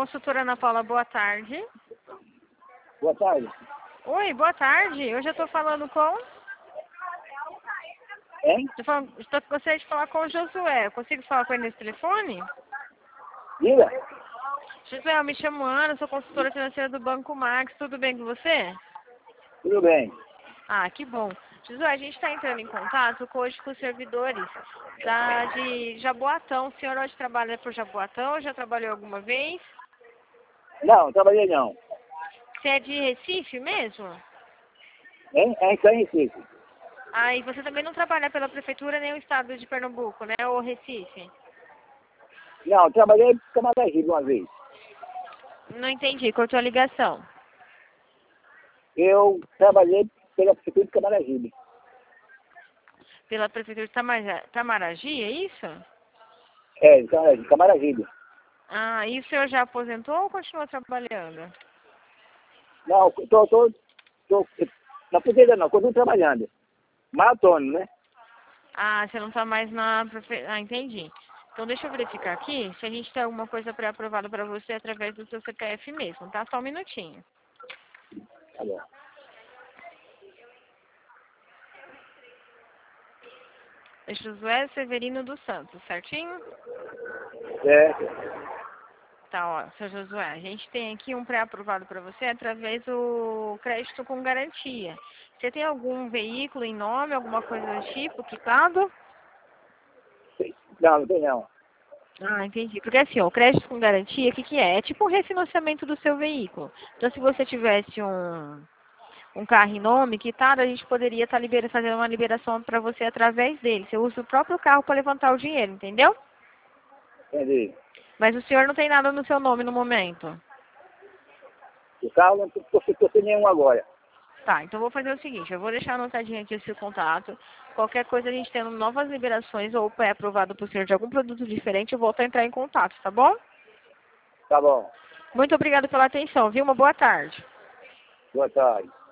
Consultora Ana Paula, boa tarde. Boa tarde. Oi, boa tarde. Hoje eu estou falando com... Hein? Gostaria de falar com o Josué. Eu consigo falar com ele nesse telefone? Diga. Josué, eu me chamo Ana, sou consultora financeira do Banco Max. Tudo bem com você? Tudo bem. Ah, que bom. Josué, a gente está entrando em contato hoje com os servidores de Jaboatão. O senhor hoje trabalha por Jaboatão? Já trabalhou alguma vez? Não, trabalhei não. Você é de Recife mesmo? Hein? É isso aí, Recife. Ah, e você também não trabalha pela prefeitura nem o estado de Pernambuco, né? Ou Recife? Não, trabalhei em Camaragibe uma vez. Não entendi, cortou a ligação. Eu trabalhei pela prefeitura de Camaragibe. Pela prefeitura de Tamaragi, é isso? É, de Camaragibe. Ah, e o senhor já aposentou ou continua trabalhando? Não, tô na aposentadoria não, continuo trabalhando. Maratona, né? Ah, você não está mais na prefeitura. Ah, entendi. Então deixa eu verificar aqui se a gente tem alguma coisa pré-aprovada para você através do seu CPF mesmo, tá? Só um minutinho. Tá bom. É Josué Severino dos Santos, certinho? Certo. Tá, ó, seu Josué, a gente tem aqui um pré-aprovado para você através do crédito com garantia. Você tem algum veículo em nome, alguma coisa do tipo, quitado? Não, não tem não. Ah, entendi. Porque assim, ó, o crédito com garantia, o que que é? É tipo um refinanciamento do seu veículo. Então, se você tivesse um carro em nome quitado, a gente poderia estar fazendo uma liberação para você através dele. Você usa o próprio carro para levantar o dinheiro, entendeu? Entendi. Mas o senhor não tem nada no seu nome no momento. O carro não tô sem nenhum agora. Tá, então eu vou fazer o seguinte, eu vou deixar anotadinho aqui o seu contato. Qualquer coisa a gente tendo novas liberações ou é aprovado por senhor de algum produto diferente, eu volto a entrar em contato, tá bom? Tá bom. Muito obrigada pela atenção, viu? Uma boa tarde. Boa tarde.